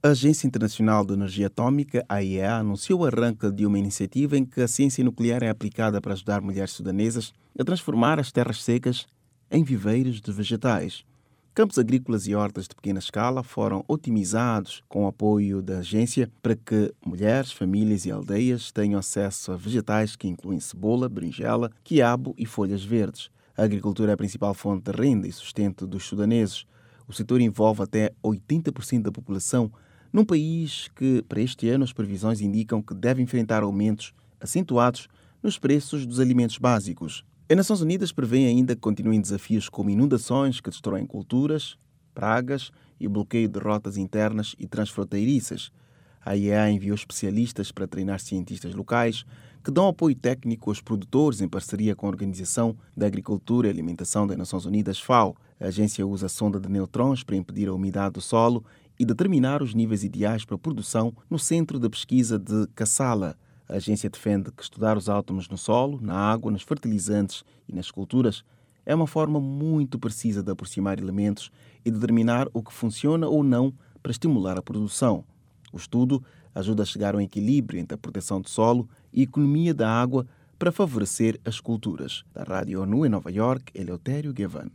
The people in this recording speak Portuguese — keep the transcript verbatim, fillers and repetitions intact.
A Agência Internacional de Energia Atômica, A I E A, anunciou o arranque de uma iniciativa em que a ciência nuclear é aplicada para ajudar mulheres sudanesas a transformar as terras secas em viveiros de vegetais. Campos agrícolas e hortas de pequena escala foram otimizados com o apoio da agência para que mulheres, famílias e aldeias tenham acesso a vegetais que incluem cebola, berinjela, quiabo e folhas verdes. A agricultura é a principal fonte de renda e sustento dos sudaneses. O setor envolve até oitenta por cento da população, num país que, para este ano, as previsões indicam que deve enfrentar aumentos acentuados nos preços dos alimentos básicos. As Nações Unidas prevêem ainda que continuem desafios como inundações que destroem culturas, pragas e bloqueio de rotas internas e transfronteiriças. A I E A enviou especialistas para treinar cientistas locais que dão apoio técnico aos produtores em parceria com a Organização da Agricultura e Alimentação das Nações Unidas, FAO. A agência usa sonda de neutrões para impedir a umidade do solo e determinar os níveis ideais para a produção no Centro de Pesquisa de Kassala. A agência defende que estudar os átomos no solo, na água, nos fertilizantes e nas culturas é uma forma muito precisa de aproximar elementos e determinar o que funciona ou não para estimular a produção. O estudo ajuda a chegar a um equilíbrio entre a proteção do solo e a economia da água para favorecer as culturas. Da Rádio ONU em Nova York, Eleutério Gavan.